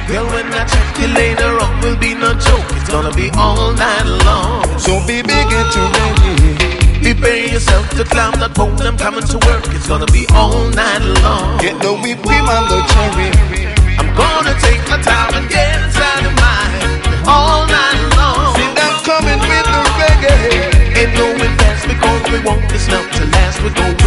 Girl, when I check you later on, will be no joke. It's gonna be all night long. So baby, get you ready. Prepare yourself to climb that pole. I'm coming to work. It's gonna be all night long. Get the whipped cream and the cherry. I'm gonna take my time and get inside of mine all night long. See them coming with the reggae. Ain't going fast because we want this love to last. We're going